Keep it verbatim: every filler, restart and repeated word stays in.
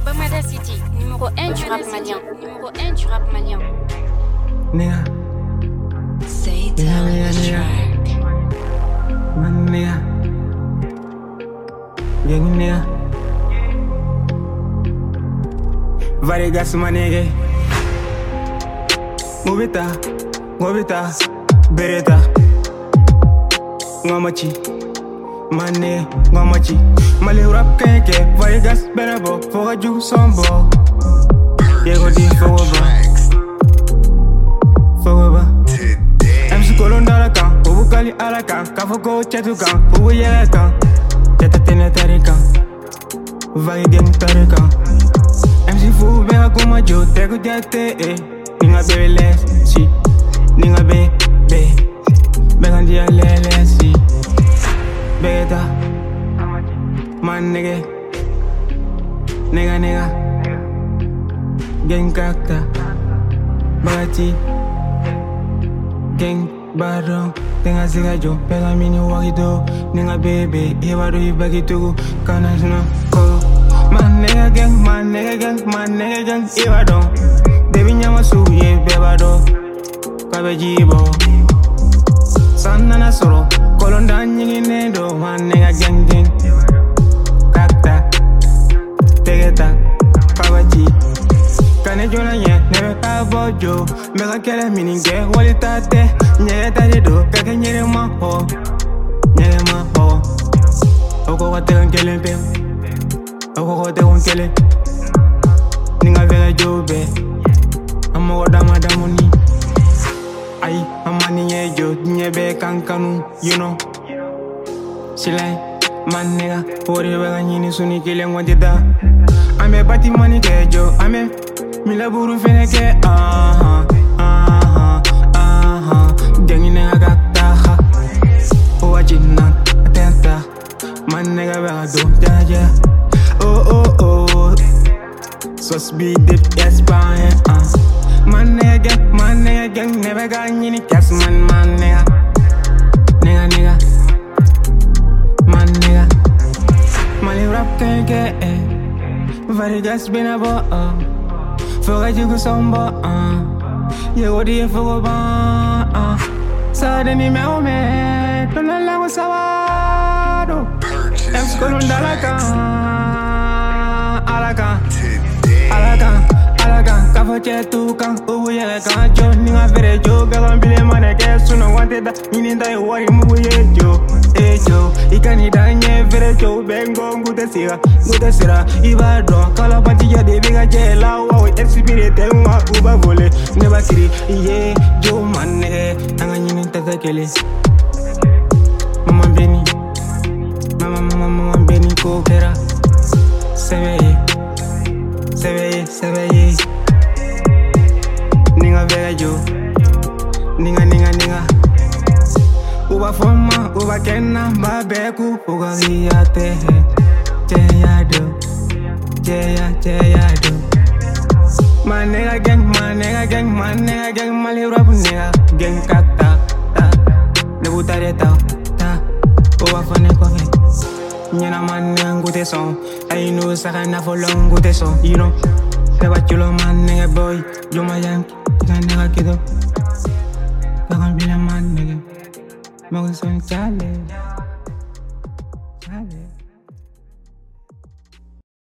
Bamada City, numéro un du rap malien. Numéro un du rap malien. Nigga. Say Nigga, tell nigga, the nigga. track. Man, nigga. Gang, nigga. Varigas, my nigga. Movita, Movita, Beretta. Ngamachi. Mané, ngamachi. Mali rap kenke, Varigas, Benabo, for a juice on board. Diego D forever. Forever. M C Colon Dalakan, Ubukali Alakan, Kafoko Chetukan, Ubuyelakan, Chetatene Tarikan, Varigan Tarikan. M C Fu Bega Kumajo, Tegu Jate, eh, Ninga Bebe Lensi, Ninga Bebe, Begandia Lensi, Beta, Man nigga, Nigga nigga, Gang Kakta, Bagati. Gang Barong, Tenga Zigajo, Pega Mini Wagido, Ninga Baby, Ibado Ibagito, Kanasno, Ko. Man nigga gang, man nigga gang, man nigga gang, Ibado. Baby Nyamasu, ye Bebado, Kabejibo. Sanana Soro, Kolondan Yinendo, man nigga gang gang. Kakta, Tegeta, Kabaji. Kane jona ye, nebe ka bojo. Mega kele mininge, wali tate. Nyere tade do, kake nyere ma ho. Nyere ma ho. Oko kote kon kele mpe. Oko kote kon kele. Ninga vega jobe. Ama wada madamoni. Ay, ama niye jo, nyebe kankanu, you know. Silai, man nigga, wori vega nyini suni kile ngwantida. Ame bati mani kejo, ame. Mila buru feneke, aha, aha, aha. Gangi nega gakta, ha. Owa jinan, atenta. Man nega bega do, ja, ja. Oh, oh, oh. So speed dip, yes, bang, ah. Man nega gang, man nega gang. Never gangi ni kas, man, man nega. Nega, nega. Man nega. Mali rap kenke, eh. Varigas benabo, oh. Foga jugu sombo, ah. Yego di fogo ba, ah. Sada ni me ome, tona lango sabado. Em skolon dalakan, alakan, alakan, alakan. Kafo chetukan, ubu yelekan. Jo ninga vere jo, galan bile maneke. Suno wante da, ininda e wari mugu ye jo. Eh jo, ikani da nye vere jo. Bengo ngute sira, ngute sira. Iba do, kala banti ya de biga jela. Wow, expirite mwa uba vole. Neba kiri, iye, jo maneke. Nanga nyini tata kele. Mama beni, mama mama mama beni kokera. Sebeye, sebeye, sebeye. Ninga vega jo, ninga ninga ninga. Uba foma, uba kena, babeku, uga riyate. Jeyado, jeya, jeyado. Man nigga gang, man nigga gang, man nigga gang. Mali rap nigga gang kakta, ta. Lebuta de ta, ta. Uba fone kofe. Nyana man nigga ngute son. I know saka na folong ngute son, you know. Teba chulo man nigga boy, yo ma yanki, ga nigga kido. Kagan bila man nigga. Maguson chale.